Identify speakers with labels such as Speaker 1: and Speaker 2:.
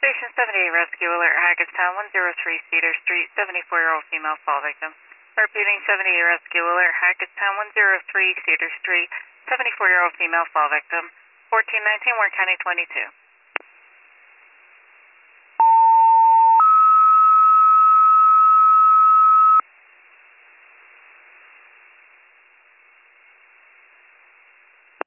Speaker 1: Station 78 Rescue Alert, Hackettstown, 103 Cedar Street, 74-year-old female fall victim. Repeating 78 Rescue Alert, Hackettstown, 103 Cedar Street, 74-year-old female fall victim. 1419 Warren County 22.